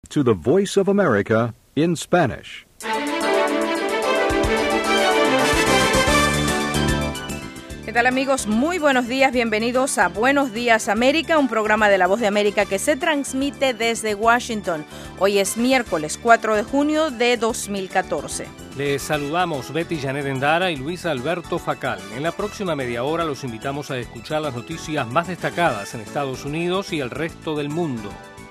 To the Voice of America in Spanish. ¿Qué tal, amigos? Muy buenos días, bienvenidos a Buenos Días América, un programa de La Voz de América que se transmite desde Washington. Hoy es miércoles 4 de junio de 2014. Les saludamos Betty Janet Endara y Luis Alberto Facal. En la próxima media hora los invitamos a escuchar las noticias más destacadas en Estados Unidos y el resto del mundo.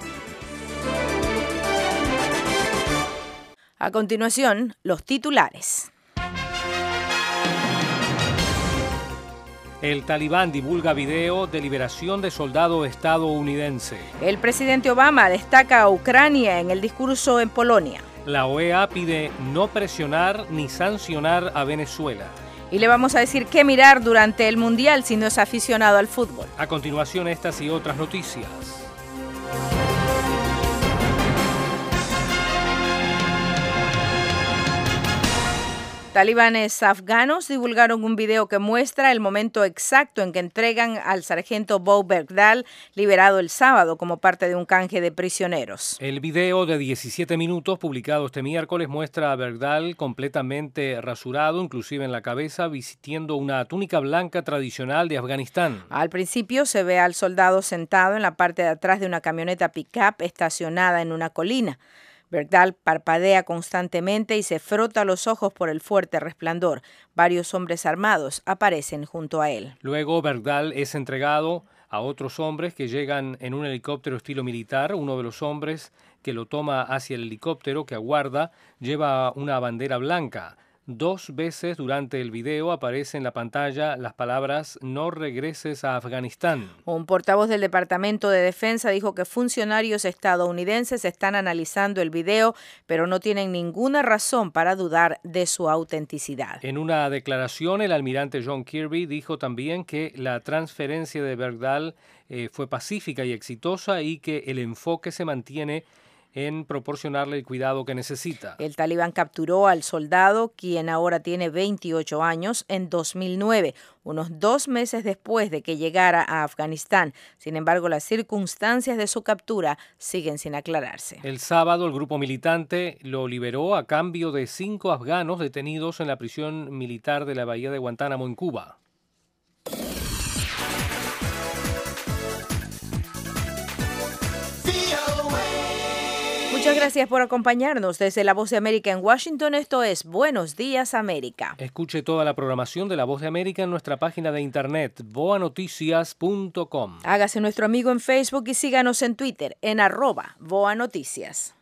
A continuación, los titulares. El Talibán divulga video de liberación de soldado estadounidense. El presidente Obama destaca a Ucrania en el discurso en Polonia. La OEA pide no presionar ni sancionar a Venezuela. Y le vamos a decir qué mirar durante el Mundial si no es aficionado al fútbol. A continuación, estas y otras noticias. Talibanes afganos divulgaron un video que muestra el momento exacto en que entregan al sargento Bo Bergdahl, liberado el sábado como parte de un canje de prisioneros. El video de 17 minutos publicado este miércoles muestra a Bergdahl completamente rasurado, inclusive en la cabeza, vistiendo una túnica blanca tradicional de Afganistán. Al principio se ve al soldado sentado en la parte de atrás de una camioneta pick-up estacionada en una colina. Bergdahl parpadea constantemente y se frota los ojos por el fuerte resplandor. Varios hombres armados aparecen junto a él. Luego Bergdahl es entregado a otros hombres que llegan en un helicóptero estilo militar. Uno de los hombres que lo toma hacia el helicóptero que aguarda lleva una bandera blanca. 2 veces durante el video aparece en la pantalla las palabras "no regreses a Afganistán". Un portavoz del Departamento de Defensa dijo que funcionarios estadounidenses están analizando el video, pero no tienen ninguna razón para dudar de su autenticidad. En una declaración, el almirante John Kirby dijo también que la transferencia de Bergdahl fue pacífica y exitosa y que el enfoque se mantiene en proporcionarle el cuidado que necesita. El Talibán capturó al soldado, quien ahora tiene 28 años, en 2009, unos 2 meses después de que llegara a Afganistán. Sin embargo, las circunstancias de su captura siguen sin aclararse. El sábado, el grupo militante lo liberó a cambio de 5 afganos detenidos en la prisión militar de la bahía de Guantánamo, en Cuba. Muchas gracias por acompañarnos desde La Voz de América en Washington. Esto es Buenos Días América. Escuche toda la programación de La Voz de América en nuestra página de internet voanoticias.com. Hágase nuestro amigo en Facebook y síganos en Twitter en @voanoticias.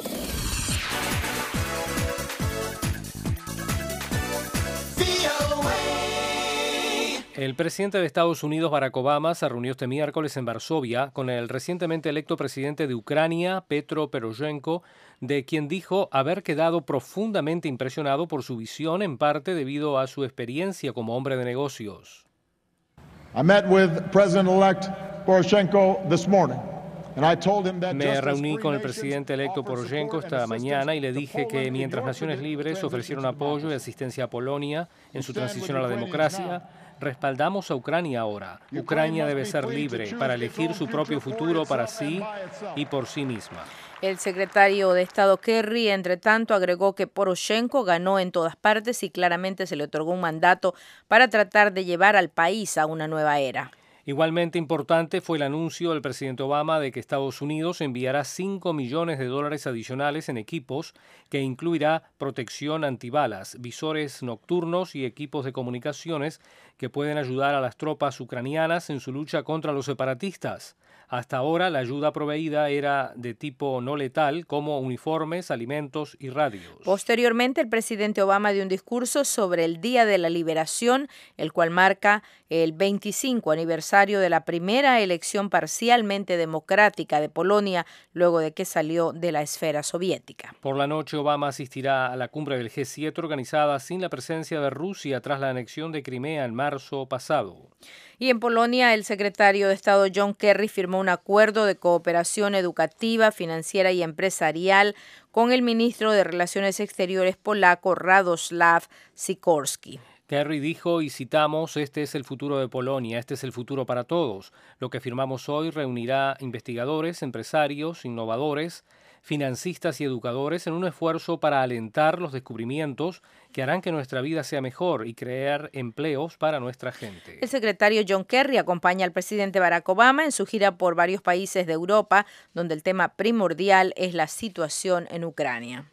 El presidente de Estados Unidos, Barack Obama, se reunió este miércoles en Varsovia con el recientemente electo presidente de Ucrania, Petro Poroshenko, de quien dijo haber quedado profundamente impresionado por su visión, en parte debido a su experiencia como hombre de negocios. I met with President-elect Poroshenko this morning. Me reuní con el presidente electo Poroshenko esta mañana y le dije que mientras Naciones Libres ofrecieron apoyo y asistencia a Polonia en su transición a la democracia, respaldamos a Ucrania ahora. Ucrania debe ser libre para elegir su propio futuro para sí y por sí misma. El secretario de Estado Kerry, entre tanto, agregó que Poroshenko ganó en todas partes y claramente se le otorgó un mandato para tratar de llevar al país a una nueva era. Igualmente importante fue el anuncio del presidente Obama de que Estados Unidos enviará $5 millones adicionales en equipos que incluirá protección antibalas, visores nocturnos y equipos de comunicaciones que pueden ayudar a las tropas ucranianas en su lucha contra los separatistas. Hasta ahora, la ayuda proveída era de tipo no letal, como uniformes, alimentos y radios. Posteriormente, el presidente Obama dio un discurso sobre el Día de la Liberación, el cual marca el 25 aniversario de la primera elección parcialmente democrática de Polonia, luego de que salió de la esfera soviética. Por la noche, Obama asistirá a la cumbre del G7 organizada sin la presencia de Rusia tras la anexión de Crimea en marzo pasado. Y en Polonia, el secretario de Estado John Kerry firmó un acuerdo de cooperación educativa, financiera y empresarial con el ministro de Relaciones Exteriores polaco Radoslaw Sikorski. Kerry dijo, y citamos, "Este es el futuro de Polonia, este es el futuro para todos. Lo que firmamos hoy reunirá investigadores, empresarios, innovadores, financistas y educadores en un esfuerzo para alentar los descubrimientos que harán que nuestra vida sea mejor y crear empleos para nuestra gente. El secretario John Kerry acompaña al presidente Barack Obama en su gira por varios países de Europa, donde el tema primordial es la situación en Ucrania.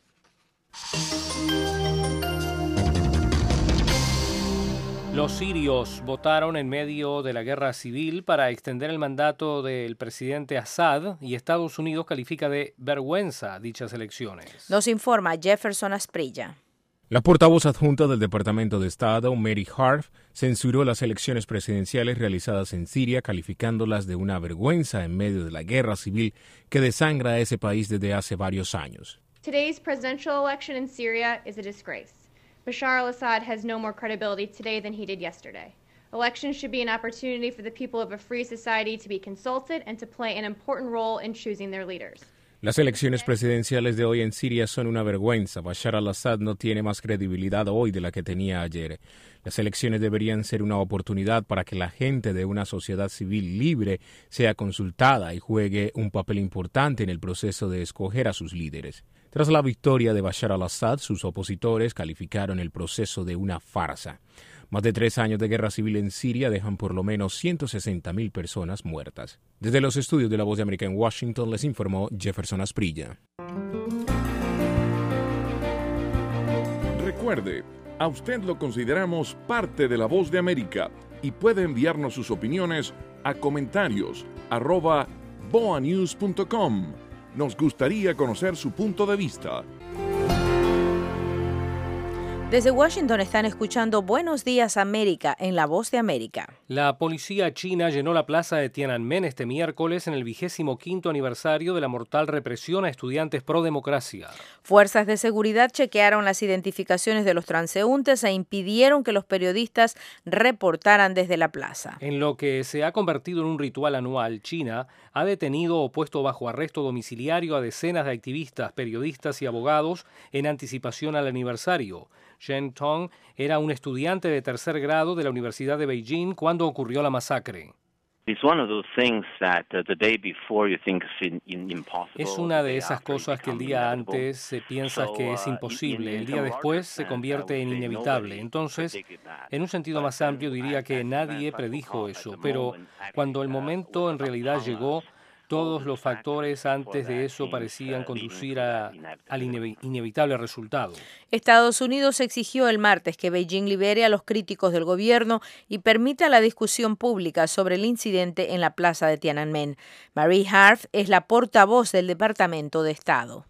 Los sirios votaron en medio de la guerra civil para extender el mandato del presidente Assad y Estados Unidos califica de vergüenza dichas elecciones. Nos informa Jefferson Asprilla. La portavoz adjunta del Departamento de Estado, Mary Harf, censuró las elecciones presidenciales realizadas en Siria, calificándolas de una vergüenza en medio de la guerra civil que desangra a ese país desde hace varios años. Today's presidential election in Syria is a disgrace. Bashar al-Assad has no more credibility today than he did yesterday. Elections should be an opportunity for the people of a free society to be consulted and to play an important role in choosing their leaders. Las elecciones presidenciales de hoy en Siria son una vergüenza. Bashar al-Assad no tiene más credibilidad hoy de la que tenía ayer. Las elecciones deberían ser una oportunidad para que la gente de una sociedad civil libre sea consultada y juegue un papel importante en el proceso de escoger a sus líderes. Tras la victoria de Bashar al-Assad, sus opositores calificaron el proceso de una farsa. Más de 3 años de guerra civil en Siria dejan por lo menos 160.000 personas muertas. Desde los estudios de La Voz de América en Washington les informó Jefferson Asprilla. Recuerde, a usted lo consideramos parte de La Voz de América y puede enviarnos sus opiniones a comentarios@boanews.com. Nos gustaría conocer su punto de vista. Desde Washington están escuchando Buenos Días América en La Voz de América. La policía china llenó la plaza de Tiananmen este miércoles en el 25º aniversario de la mortal represión a estudiantes pro democracia. Fuerzas de seguridad chequearon las identificaciones de los transeúntes e impidieron que los periodistas reportaran desde la plaza. En lo que se ha convertido en un ritual anual, China ha detenido o puesto bajo arresto domiciliario a decenas de activistas, periodistas y abogados en anticipación al aniversario. Shen Tong era un estudiante de tercer grado de la Universidad de Beijing cuando ocurrió la masacre. Es una de esas cosas que el día antes se piensa que es imposible, el día después se convierte en inevitable. Entonces, en un sentido más amplio diría que nadie predijo eso, pero cuando el momento en realidad llegó, todos los factores antes de eso parecían conducir al inevitable resultado. Estados Unidos exigió el martes que Beijing libere a los críticos del gobierno y permita la discusión pública sobre el incidente en la plaza de Tiananmen. Mary Harf es la portavoz del Departamento de Estado.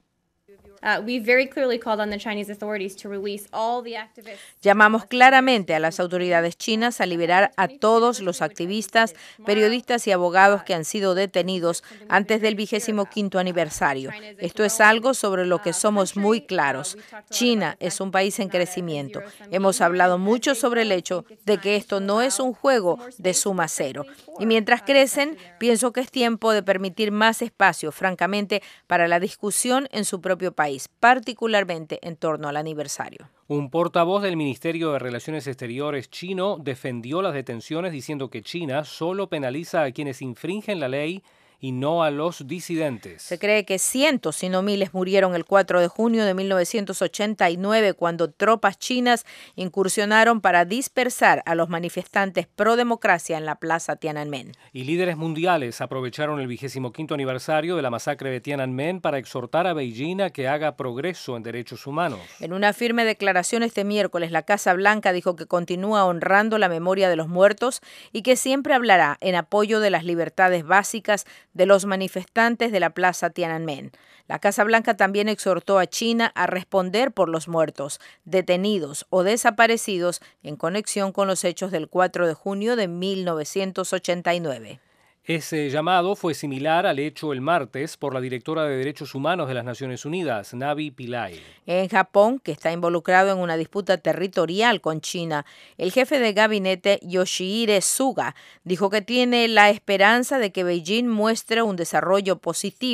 Llamamos claramente a las autoridades chinas a liberar a todos los activistas, periodistas y abogados que han sido detenidos antes del 25º aniversario. Esto es algo sobre lo que somos muy claros. China es un país en crecimiento. Hemos hablado mucho sobre el hecho de que esto no es un juego de suma cero. Y mientras crecen, pienso que es tiempo de permitir más espacio, francamente, para la discusión en su propio país, particularmente en torno al aniversario. Un portavoz del Ministerio de Relaciones Exteriores chino defendió las detenciones diciendo que China solo penaliza a quienes infringen la ley y no a los disidentes. Se cree que cientos, si no miles, murieron el 4 de junio de 1989 cuando tropas chinas incursionaron para dispersar a los manifestantes pro democracia en la plaza Tiananmen. Y líderes mundiales aprovecharon el 25º aniversario de la masacre de Tiananmen para exhortar a Beijing a que haga progreso en derechos humanos. En una firme declaración este miércoles, la Casa Blanca dijo que continúa honrando la memoria de los muertos y que siempre hablará en apoyo de las libertades básicas de los manifestantes de la plaza Tiananmen. La Casa Blanca también exhortó a China a responder por los muertos, detenidos o desaparecidos en conexión con los hechos del 4 de junio de 1989. Ese llamado fue similar al hecho el martes por la directora de Derechos Humanos de las Naciones Unidas, Navi Pillay. En Japón, que está involucrado en una disputa territorial con China, el jefe de gabinete Yoshihide Suga dijo que tiene la esperanza de que Beijing muestre un desarrollo positivo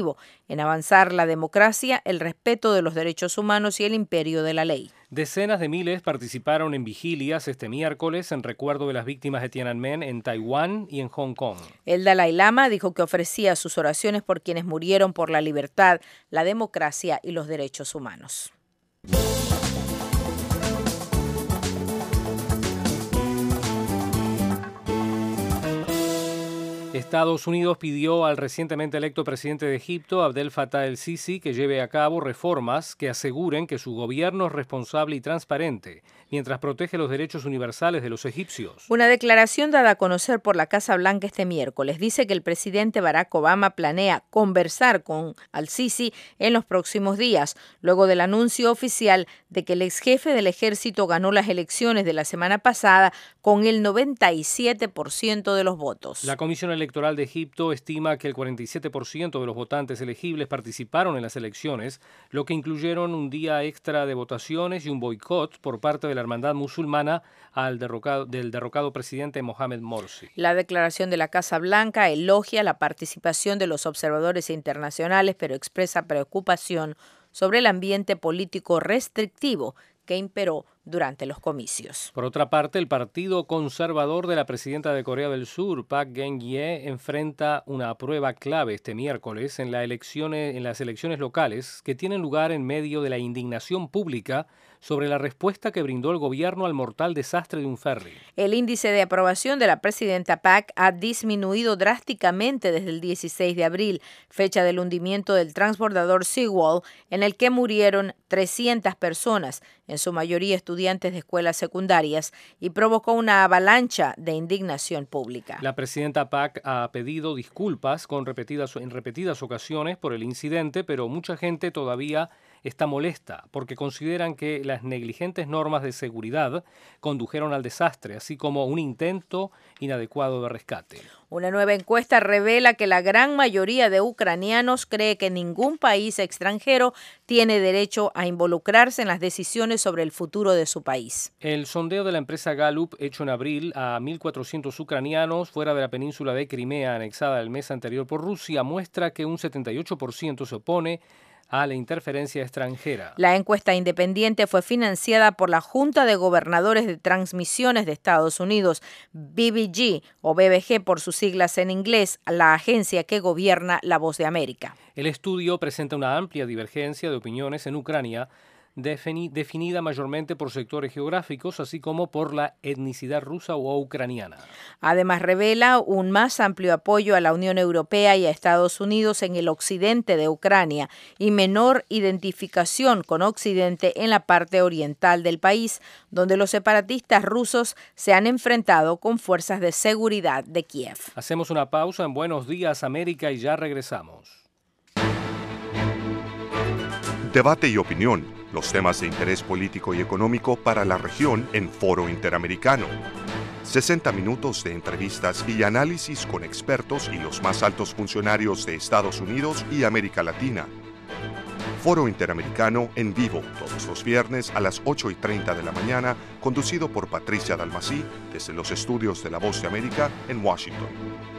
en avanzar la democracia, el respeto de los derechos humanos y el imperio de la ley. Decenas de miles participaron en vigilias este miércoles en recuerdo de las víctimas de Tiananmen en Taiwán y en Hong Kong. El Dalai Lama dijo que ofrecía sus oraciones por quienes murieron por la libertad, la democracia y los derechos humanos. Estados Unidos pidió al recientemente electo presidente de Egipto, Abdel Fattah el-Sisi, que lleve a cabo reformas que aseguren que su gobierno es responsable y transparente, mientras protege los derechos universales de los egipcios. Una declaración dada a conocer por la Casa Blanca este miércoles dice que el presidente Barack Obama planea conversar con al-Sisi en los próximos días, luego del anuncio oficial de que el ex jefe del ejército ganó las elecciones de la semana pasada con el 97% de los votos. La Comisión Electoral de Egipto estima que el 47% de los votantes elegibles participaron en las elecciones, lo que incluyeron un día extra de votaciones y un boicot por parte de la hermandad musulmana del derrocado presidente Mohamed Morsi. La declaración de la Casa Blanca elogia la participación de los observadores internacionales, pero expresa preocupación sobre el ambiente político restrictivo que imperó durante los comicios. Por otra parte, el Partido Conservador de la presidenta de Corea del Sur, Park Geun-hye, enfrenta una prueba clave este miércoles en las elecciones locales que tienen lugar en medio de la indignación pública sobre la respuesta que brindó el gobierno al mortal desastre de un ferry. El índice de aprobación de la presidenta Park ha disminuido drásticamente desde el 16 de abril, fecha del hundimiento del transbordador Seawall, en el que murieron 300 personas, en su mayoría estudiantes de escuelas secundarias, y provocó una avalancha de indignación pública. La presidenta Park ha pedido disculpas en repetidas ocasiones por el incidente, pero mucha gente todavía está molesta porque consideran que las negligentes normas de seguridad condujeron al desastre, así como un intento inadecuado de rescate. Una nueva encuesta revela que la gran mayoría de ucranianos cree que ningún país extranjero tiene derecho a involucrarse en las decisiones sobre el futuro de su país. El sondeo de la empresa Gallup, hecho en abril a 1.400 ucranianos fuera de la península de Crimea anexada el mes anterior por Rusia, muestra que un 78% se opone a la interferencia extranjera. La encuesta independiente fue financiada por la Junta de Gobernadores de Transmisiones de Estados Unidos, BBG o BBG por sus siglas en inglés, la agencia que gobierna La Voz de América. El estudio presenta una amplia divergencia de opiniones en Ucrania, definida mayormente por sectores geográficos, así como por la etnicidad rusa o ucraniana. Además, revela un más amplio apoyo a la Unión Europea y a Estados Unidos en el occidente de Ucrania y menor identificación con Occidente en la parte oriental del país, donde los separatistas rusos se han enfrentado con fuerzas de seguridad de Kiev. Hacemos una pausa en Buenos Días, América, y ya regresamos. Debate y opinión. Los temas de interés político y económico para la región en Foro Interamericano. 60 minutos de entrevistas y análisis con expertos y los más altos funcionarios de Estados Unidos y América Latina. Foro Interamericano en vivo todos los viernes a las 8:30 de la mañana, conducido por Patricia Dalmací desde los estudios de La Voz de América en Washington.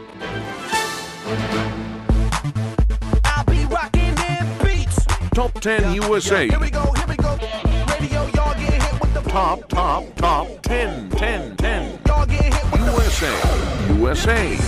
Top 10 USA. Here we go. Radio, y'all get hit with the top 10. Y'all get hit with USA.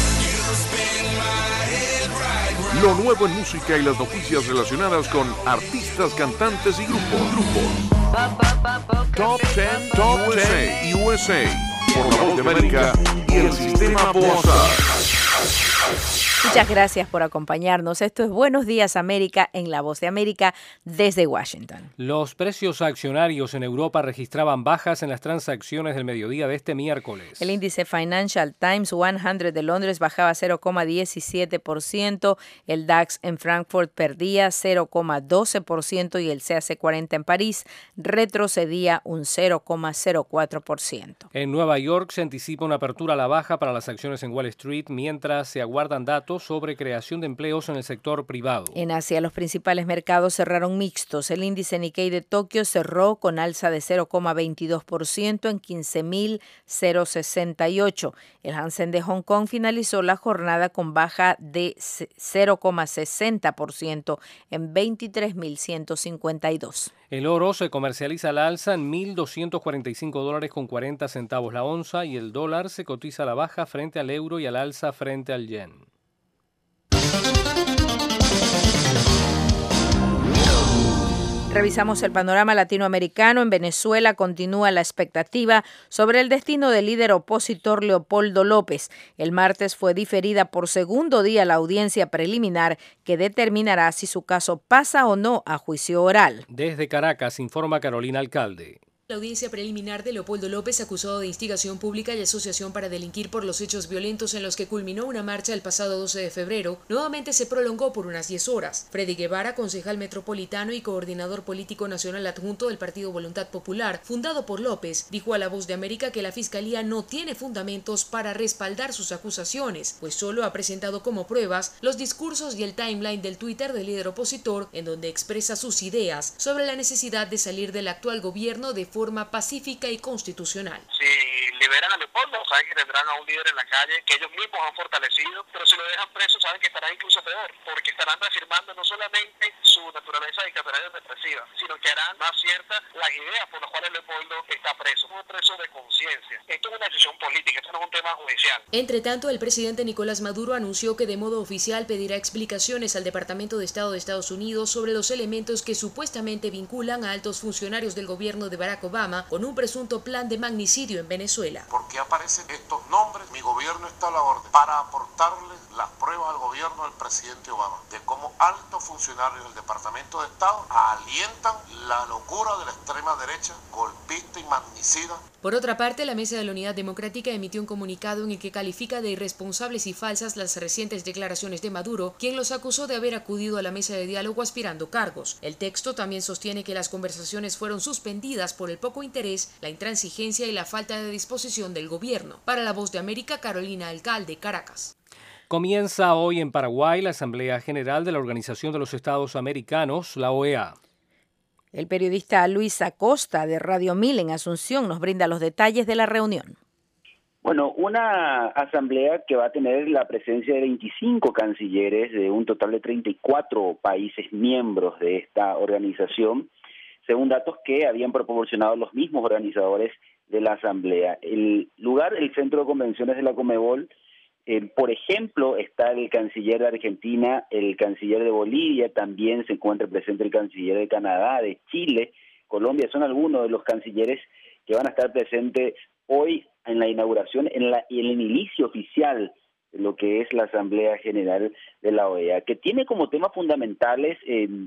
Lo nuevo en música y las noticias relacionadas con artistas, cantantes y grupos. Top 10 USA. Por La Voz de América y el Sistema Boazar. Muchas gracias por acompañarnos. Esto es Buenos Días América en La Voz de América desde Washington. Los precios accionarios en Europa registraban bajas en las transacciones del mediodía de este miércoles. El índice Financial Times 100 de Londres bajaba 0,17%, el DAX en Frankfurt perdía 0,12% y el CAC 40 en París retrocedía un 0,04%. En Nueva York se anticipa una apertura a la baja para las acciones en Wall Street mientras se aguardan datos datos sobre creación de empleos en el sector privado. En Asia, los principales mercados cerraron mixtos. El índice Nikkei de Tokio cerró con alza de 0,22% en 15.068. El Hansen de Hong Kong finalizó la jornada con baja de 0,60% en 23.152. El oro se comercializa al alza en $1.245.40 la onza y el dólar se cotiza a la baja frente al euro y al alza frente al yen. Revisamos el panorama latinoamericano. En Venezuela continúa la expectativa sobre el destino del líder opositor Leopoldo López. El martes fue diferida por segundo día la audiencia preliminar que determinará si su caso pasa o no a juicio oral. Desde Caracas informa Carolina Alcalde. La audiencia preliminar de Leopoldo López, acusado de instigación pública y asociación para delinquir por los hechos violentos en los que culminó una marcha el pasado 12 de febrero, nuevamente se prolongó por unas 10 horas. Freddy Guevara, concejal metropolitano y coordinador político nacional adjunto del Partido Voluntad Popular, fundado por López, dijo a La Voz de América que la Fiscalía no tiene fundamentos para respaldar sus acusaciones, pues solo ha presentado como pruebas los discursos y el timeline del Twitter del líder opositor, en donde expresa sus ideas sobre la necesidad de salir del actual gobierno de forma pacífica y constitucional. Si liberan a Leopoldo, saben que tendrán a un líder en la calle que ellos mismos han fortalecido, pero si lo dejan preso, saben que estará incluso peor, porque estarán reafirmando no solamente su naturaleza dictatorial y represiva, sino que harán más ciertas las ideas por las cuales Leopoldo está preso. Un preso de conciencia. Esto es una decisión política, esto no es un tema judicial. Entre tanto, el presidente Nicolás Maduro anunció que de modo oficial pedirá explicaciones al Departamento de Estado de Estados Unidos sobre los elementos que supuestamente vinculan a altos funcionarios del gobierno de Barack Obama con un presunto plan de magnicidio en Venezuela. ¿Por qué aparecen estos nombres? Mi gobierno está a la orden para aportarle las pruebas al gobierno del presidente Obama de cómo altos funcionarios del Departamento de Estado alientan la locura de la extrema derecha, golpista y magnicida. Por otra parte, la Mesa de la Unidad Democrática emitió un comunicado en el que califica de irresponsables y falsas las recientes declaraciones de Maduro, quien los acusó de haber acudido a la mesa de diálogo aspirando cargos. El texto también sostiene que las conversaciones fueron suspendidas por el poco interés, la intransigencia y la falta de disposición del gobierno. Para La Voz de América, Carolina Alcalde, Caracas. Comienza hoy en Paraguay la Asamblea General de la Organización de los Estados Americanos, la OEA. El periodista Luis Acosta de Radio 1000 en Asunción nos brinda los detalles de la reunión. Bueno, una asamblea que va a tener la presencia de 25 cancilleres de un total de 34 países miembros de esta organización, según datos que habían proporcionado los mismos organizadores de la asamblea. El lugar, el Centro de Convenciones de la Conmebol, por ejemplo, está el canciller de Argentina, el canciller de Bolivia, también se encuentra presente el canciller de Canadá, de Chile, Colombia, son algunos de los cancilleres que van a estar presentes hoy en la inauguración, en el inicio oficial de lo que es la Asamblea General de la OEA, que tiene como temas fundamentales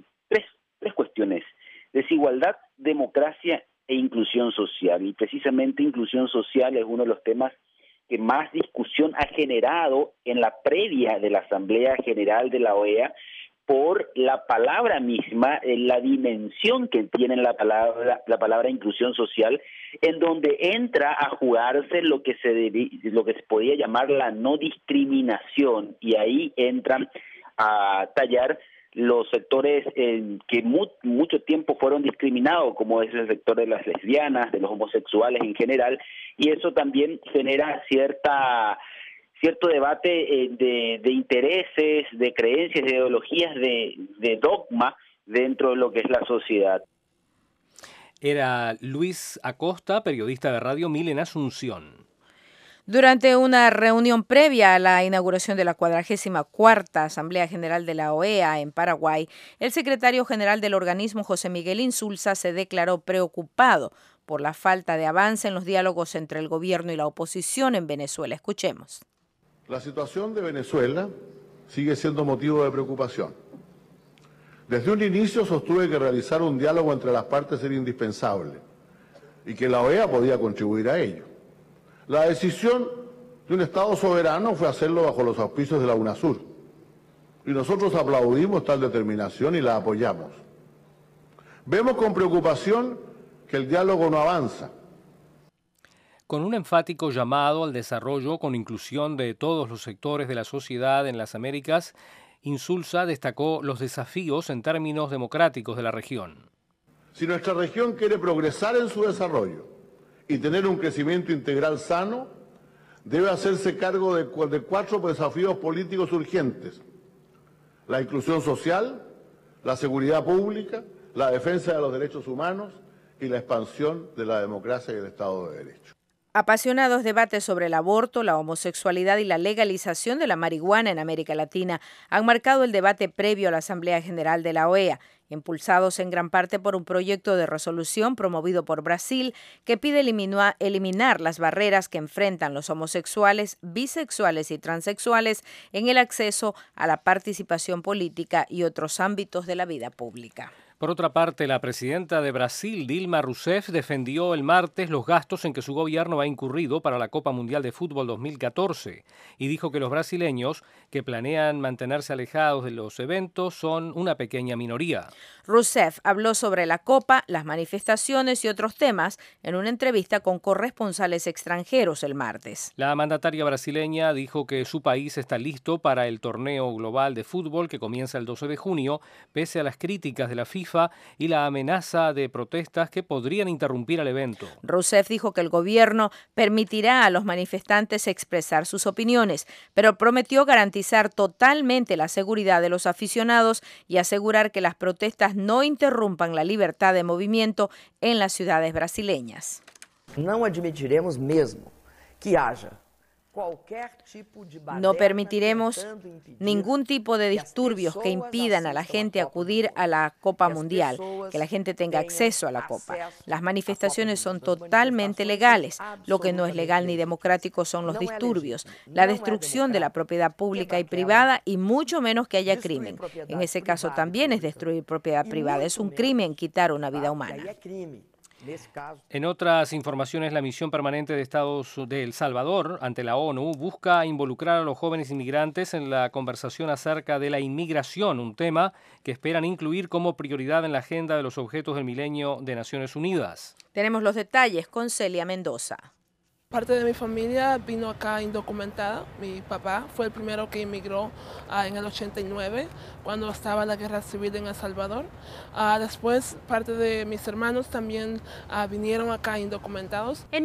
tres cuestiones: desigualdad, democracia e inclusión social. Y precisamente inclusión social es uno de los temas que más discusión ha generado en la previa de la Asamblea General de la OEA, por la palabra misma, la dimensión que tiene la palabra inclusión social, en donde entra a jugarse lo que se podía llamar la no discriminación, y ahí entran a tallar los sectores que mucho tiempo fueron discriminados, como es el sector de las lesbianas, de los homosexuales en general, y eso también genera cierto debate de intereses, de creencias, de ideologías, de dogma dentro de lo que es la sociedad. Era Luis Acosta, periodista de Radio 1000 en Asunción. Durante una reunión previa a la inauguración de la 44ª Asamblea General de la OEA en Paraguay, el secretario general del organismo, José Miguel Insulza, se declaró preocupado por la falta de avance en los diálogos entre el gobierno y la oposición en Venezuela. Escuchemos. La situación de Venezuela sigue siendo motivo de preocupación. Desde un inicio sostuve que realizar un diálogo entre las partes era indispensable y que la OEA podía contribuir a ello. La decisión de un Estado soberano fue hacerlo bajo los auspicios de la UNASUR, y nosotros aplaudimos tal determinación y la apoyamos. Vemos con preocupación que el diálogo no avanza. con un enfático llamado al desarrollo con inclusión de todos los sectores de la sociedad en las Américas. Insulza destacó los desafíos en términos democráticos de la región. Si nuestra región quiere progresar en su desarrollo y tener un crecimiento integral sano, debe hacerse cargo de 4 desafíos políticos urgentes: la inclusión social, la seguridad pública, la defensa de los derechos humanos y la expansión de la democracia y el Estado de Derecho. Apasionados debates sobre el aborto, la homosexualidad y la legalización de la marihuana en América Latina han marcado el debate previo a la Asamblea General de la OEA, impulsados en gran parte por un proyecto de resolución promovido por Brasil que pide eliminar las barreras que enfrentan los homosexuales, bisexuales y transexuales en el acceso a la participación política y otros ámbitos de la vida pública. Por otra parte, la presidenta de Brasil, Dilma Rousseff, defendió el martes los gastos en que su gobierno ha incurrido para la Copa Mundial de Fútbol 2014 y dijo que los brasileños que planean mantenerse alejados de los eventos son una pequeña minoría. Rousseff habló sobre la Copa, las manifestaciones y otros temas en una entrevista con corresponsales extranjeros el martes. La mandataria brasileña dijo que su país está listo para el torneo global de fútbol que comienza el 12 de junio, pese a las críticas de la FIFA y la amenaza de protestas que podrían interrumpir el evento. Rousseff dijo que el gobierno permitirá a los manifestantes expresar sus opiniones, pero prometió garantizar totalmente la seguridad de los aficionados y asegurar que las protestas no interrumpan la libertad de movimiento en las ciudades brasileñas. No admitiremos mesmo que haya No permitiremos ningún tipo de disturbios que impidan a la gente acudir a la Copa Mundial, que la gente tenga acceso a la Copa. Las manifestaciones son totalmente legales. Lo que no es legal ni democrático son los disturbios, la destrucción de la propiedad pública y privada y mucho menos que haya crimen. En ese caso también es destruir propiedad privada. Es un crimen quitar una vida humana. En otras informaciones, la misión permanente de El Salvador ante la ONU busca involucrar a los jóvenes inmigrantes en la conversación acerca de la inmigración, un tema que esperan incluir como prioridad en la agenda de los objetos del milenio de Naciones Unidas. Tenemos los detalles con Celia Mendoza. Parte de mi familia vino acá indocumentada. Mi papá fue el primero que inmigró en el 89, cuando estaba la guerra civil en El Salvador. Después, parte de mis hermanos también vinieron acá indocumentados. En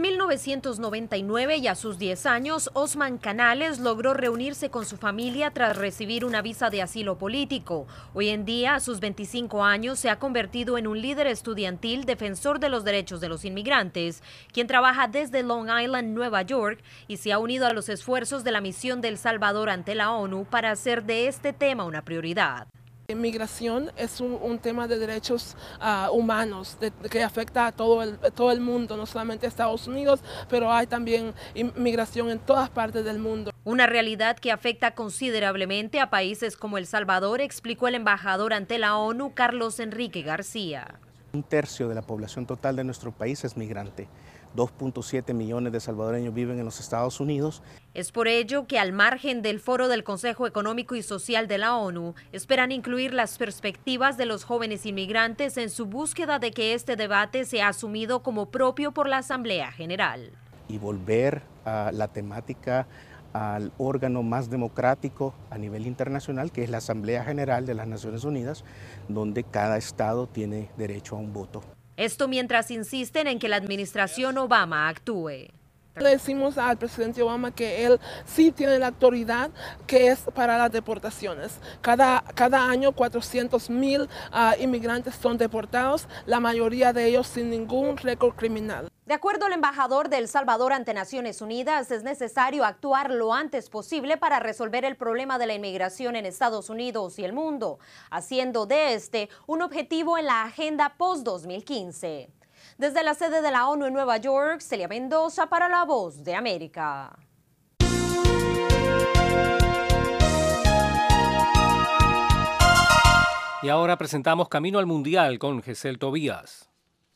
1999 y a sus 10 años, Osman Canales logró reunirse con su familia tras recibir una visa de asilo político. Hoy en día, a sus 25 años, se ha convertido en un líder estudiantil defensor de los derechos de los inmigrantes, quien trabaja desde Long Island, Nueva York, y se ha unido a los esfuerzos de la misión de El Salvador ante la ONU para hacer de este tema una prioridad. Inmigración es un tema de derechos humanos que afecta a todo el mundo, no solamente a Estados Unidos, pero hay también inmigración en todas partes del mundo. Una realidad que afecta considerablemente a países como El Salvador, explicó el embajador ante la ONU, Carlos Enrique García. 1/3 de la población total de nuestro país es migrante. 2.7 millones de salvadoreños viven en los Estados Unidos. Es por ello que al margen del foro del Consejo Económico y Social de la ONU, esperan incluir las perspectivas de los jóvenes inmigrantes en su búsqueda de que este debate sea asumido como propio por la Asamblea General. Y volver a la temática al órgano más democrático a nivel internacional, que es la Asamblea General de las Naciones Unidas, donde cada estado tiene derecho a un voto. Esto mientras insisten en que la administración Obama actúe. Le decimos al presidente Obama que él sí tiene la autoridad que es para las deportaciones. Cada año 400,000 inmigrantes son deportados, la mayoría de ellos sin ningún récord criminal. De acuerdo al embajador de El Salvador ante Naciones Unidas, es necesario actuar lo antes posible para resolver el problema de la inmigración en Estados Unidos y el mundo, haciendo de este un objetivo en la agenda post-2015. Desde la sede de la ONU en Nueva York, Celia Mendoza para La Voz de América. Y ahora presentamos Camino al Mundial con Gesell Tobías.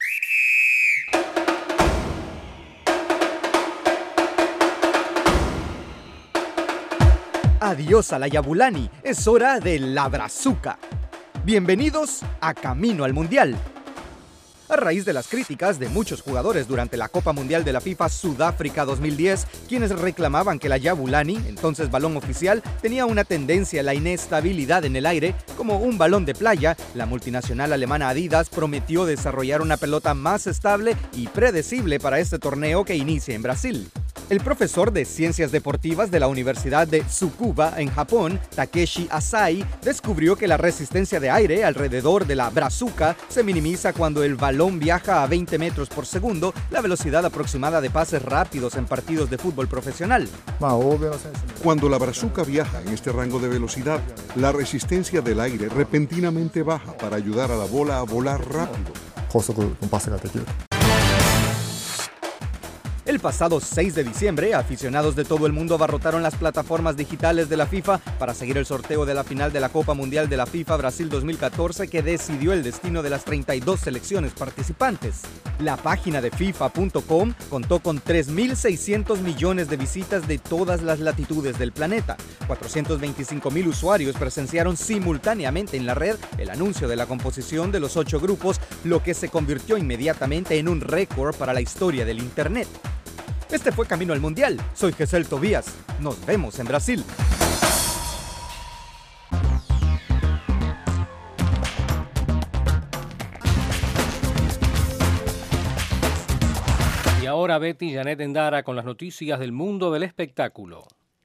Adiós a la Yabulani, es hora de la Brazuca. Bienvenidos a Camino al Mundial. a raíz de las críticas de muchos jugadores durante la Copa Mundial de la FIFA Sudáfrica 2010, quienes reclamaban que la Jabulani, entonces balón oficial, tenía una tendencia a la inestabilidad en el aire. Como un balón de playa, la multinacional alemana Adidas prometió desarrollar una pelota más estable y predecible para este torneo que inicia en Brasil. El profesor de Ciencias Deportivas de la Universidad de Tsukuba, en Japón, Takeshi Asai, descubrió que la resistencia de aire alrededor de la brazuca se minimiza cuando el balón viaja a 20 metros por segundo, la velocidad aproximada de pases rápidos en partidos de fútbol profesional. Cuando la brazuca viaja en este rango de velocidad, la resistencia del aire repentinamente baja para ayudar a la bola a volar rápido. El pasado 6 de diciembre, aficionados de todo el mundo abarrotaron las plataformas digitales de la FIFA para seguir el sorteo de la final de la Copa Mundial de la FIFA Brasil 2014, que decidió el destino de las 32 selecciones participantes. La página de FIFA.com contó con 3.600 millones de visitas de todas las latitudes del planeta. 425.000 usuarios presenciaron simultáneamente en la red el anuncio de la composición de los 8 grupos, lo que se convirtió inmediatamente en un récord para la historia del Internet. Este fue Camino al Mundial. Soy Gesell Tobías. Nos vemos en Brasil. Y ahora Betty Janet Endara con las noticias del mundo del espectáculo.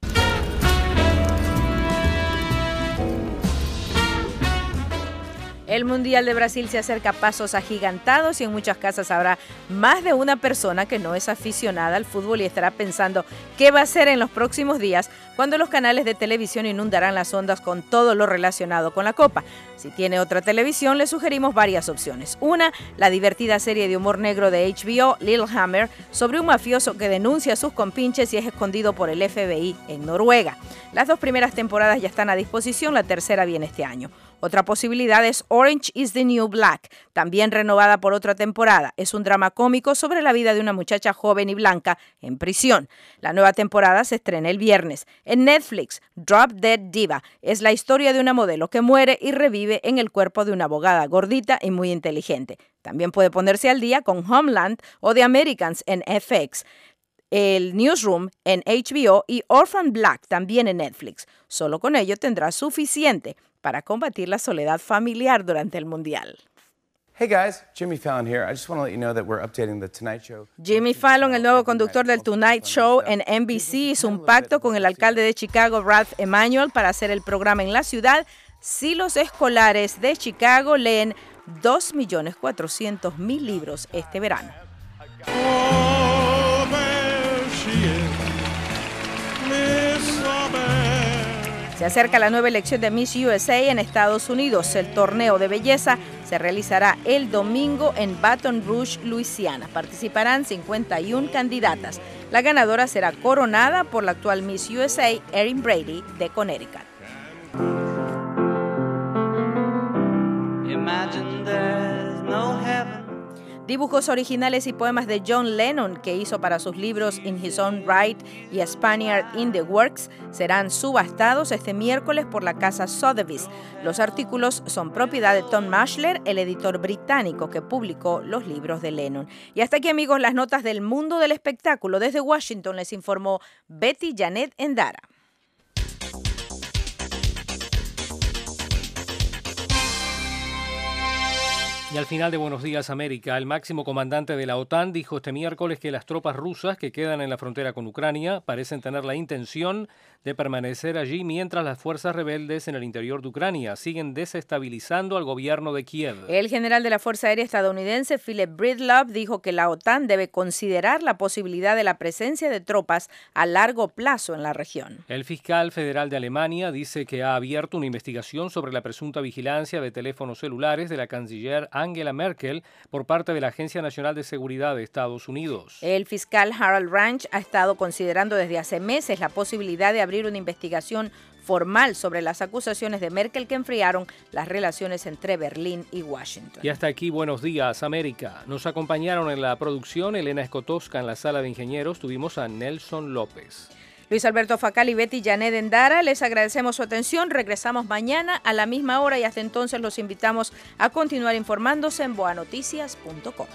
El Mundial de Brasil se acerca a pasos agigantados y en muchas casas habrá más de una persona que no es aficionada al fútbol y estará pensando qué va a hacer en los próximos días cuando los canales de televisión inundarán las ondas con todo lo relacionado con la Copa. Si tiene otra televisión, le sugerimos varias opciones. Una, la divertida serie de humor negro de HBO, Lilyhammer, sobre un mafioso que denuncia a sus compinches y es escondido por el FBI en Noruega. Las 2 primeras temporadas ya están a disposición, la tercera viene este año. Otra posibilidad es Orange is the New Black, también renovada por otra temporada. Es un drama cómico sobre la vida de una muchacha joven y blanca en prisión. La nueva temporada se estrena el viernes. En Netflix, Drop Dead Diva es la historia de una modelo que muere y revive en el cuerpo de una abogada gordita y muy inteligente. También puede ponerse al día con Homeland o The Americans en FX. El Newsroom en HBO y Orphan Black también en Netflix. Solo con ello tendrá suficiente para combatir la soledad familiar durante el Mundial. Hey guys, Jimmy Fallon here. I just want to let you know that we're updating the Tonight Show. Jimmy Fallon, el nuevo conductor del Tonight Show en NBC, hizo un pacto con el alcalde de Chicago, Ralph Emanuel, para hacer el programa en la ciudad si los escolares de Chicago leen 2.400.000 libros este verano. Se acerca la nueva elección de Miss USA en Estados Unidos. El torneo de belleza se realizará el domingo en Baton Rouge, Luisiana. Participarán 51 candidatas. La ganadora será coronada por la actual Miss USA, Erin Brady, de Connecticut. Dibujos originales y poemas de John Lennon, que hizo para sus libros In His Own Right y A Spaniard in the Works, serán subastados este miércoles por la casa Sotheby's. Los artículos son propiedad de Tom Maschler, el editor británico que publicó los libros de Lennon. Y hasta aquí, amigos, las notas del mundo del espectáculo. Desde Washington les informó Betty Janet Endara. Y al final de Buenos Días América, el máximo comandante de la OTAN dijo este miércoles que las tropas rusas que quedan en la frontera con Ucrania parecen tener la intención de permanecer allí mientras las fuerzas rebeldes en el interior de Ucrania siguen desestabilizando al gobierno de Kiev. El general de la Fuerza Aérea estadounidense, Philip Breedlove, dijo que la OTAN debe considerar la posibilidad de la presencia de tropas a largo plazo en la región. El fiscal federal de Alemania dice que ha abierto una investigación sobre la presunta vigilancia de teléfonos celulares de la canciller Angela Merkel por parte de la Agencia Nacional de Seguridad de Estados Unidos. El fiscal Harald Ranch ha estado considerando desde hace meses la posibilidad de abrir una investigación formal sobre las acusaciones de Merkel que enfriaron las relaciones entre Berlín y Washington. Y hasta aquí Buenos Días América. Nos acompañaron en la producción Elena Escotosca, en la sala de ingenieros tuvimos a Nelson López. Luis Alberto Facal y Betty Janet Endara, les agradecemos su atención. Regresamos mañana a la misma hora y hasta entonces los invitamos a continuar informándose en boanoticias.com.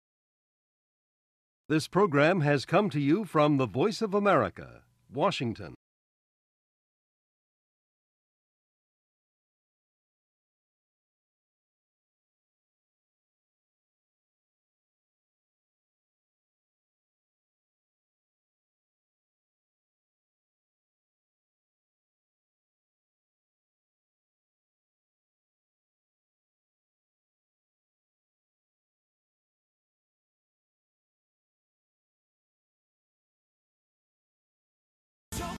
This program has come to you from the Voice of America, Washington.